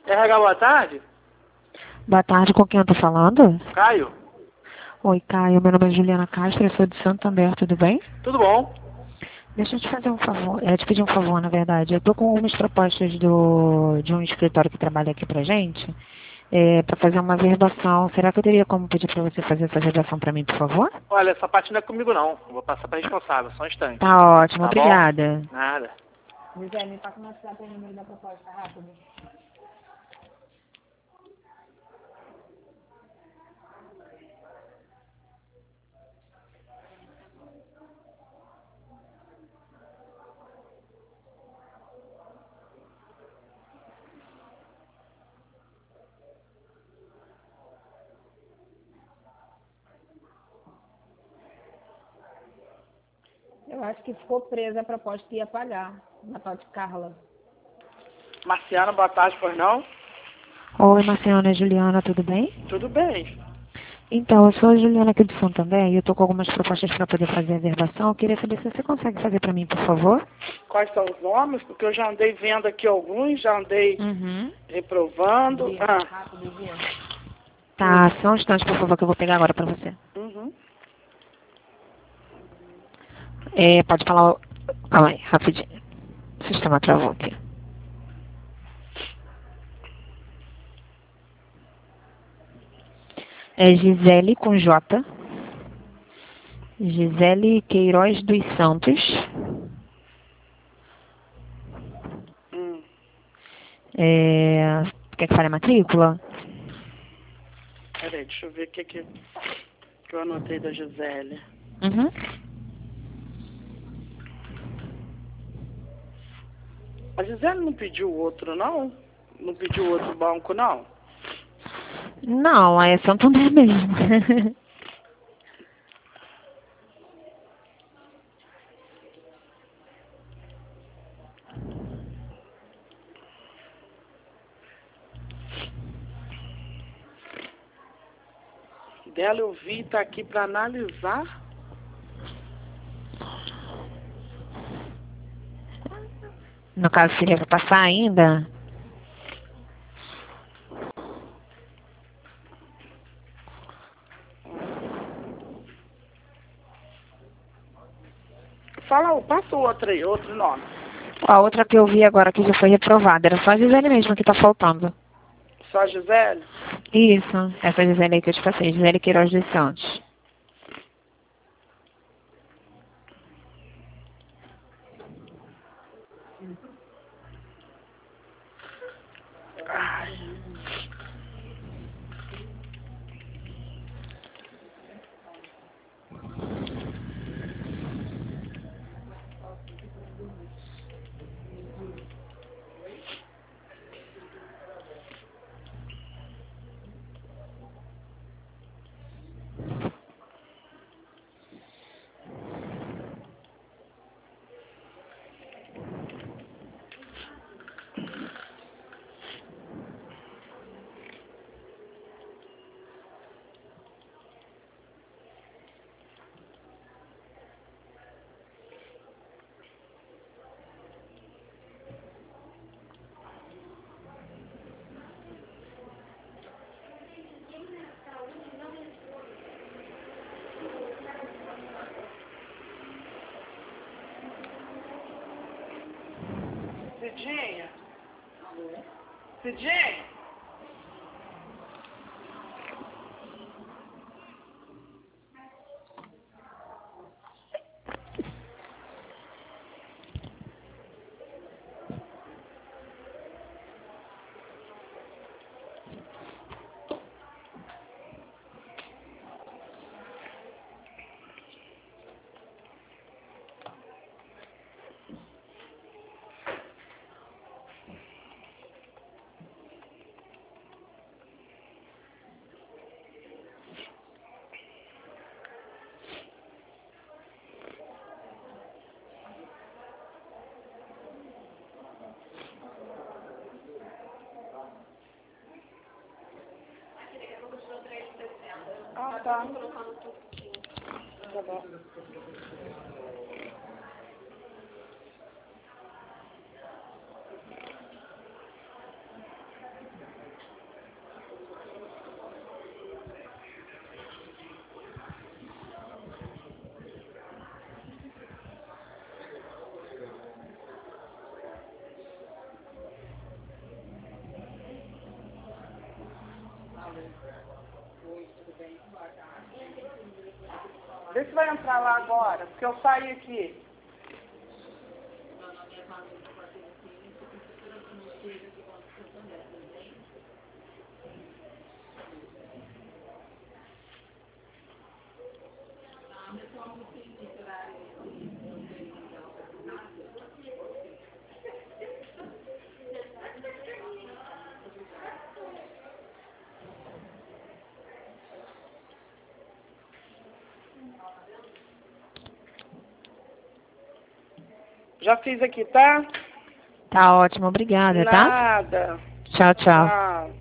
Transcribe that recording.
RH, boa tarde. Boa tarde, com quem eu tô falando? Caio. Oi, Caio, meu nome é Juliana Castro, eu sou de Santander, tudo bem? Tudo bom? Deixa eu te fazer um favor, te pedir um favor, na verdade. Eu tô com algumas propostas de um escritório que trabalha aqui pra gente, pra fazer uma verbação. Será que eu teria como pedir pra você fazer essa verbação pra mim, por favor? Olha, essa parte não é comigo não. Eu vou passar pra responsável, só um instante. Tá ótimo, Tá bom? obrigada. Nada. José, me passa no WhatsApp o número da proposta, rápido. Eu acho que ficou presa a proposta que ia pagar, na tal de Carla. Marciana, boa tarde, pois não? Oi, Marciana, Juliana, tudo bem? Tudo bem. Então, eu sou a Juliana aqui de Santander e eu tô com algumas propostas para poder fazer a verbação. Eu queria saber se você consegue fazer para mim, por favor. Quais são os nomes? Porque eu já andei vendo aqui alguns, já andei Uhum. reprovando. Rápido, Gia. Tá, só um instante, por favor, que eu vou pegar agora para você. Uhum. Pode falar. Calma aí, rapidinho. O sistema travou aqui. É Gisele com J. Gisele Queiroz dos Santos. Hum. Quer que fale a matrícula? Peraí, deixa eu ver o que eu anotei da Gisele. Uhum. A Gisele não pediu outro, não? Não pediu outro banco, não? Não, é Santander mesmo. Dela eu vi, tá aqui para analisar. No caso, seria para passar ainda? Fala, passa outro aí, outro nome. A outra que eu vi agora que já foi reprovada, era só a Gisele mesmo que tá faltando. Só a Gisele? Isso, essa Gisele aí que eu te passei, Gisele Queiroz dos Santos. Ai. Cidinha? Cidinha? Ah, tá. Tá bom. Vê se vai entrar lá agora, porque eu saí aqui. Já fiz aqui, tá? Tá ótimo, obrigada, tá? Nada. Tchau, tchau. Tchau.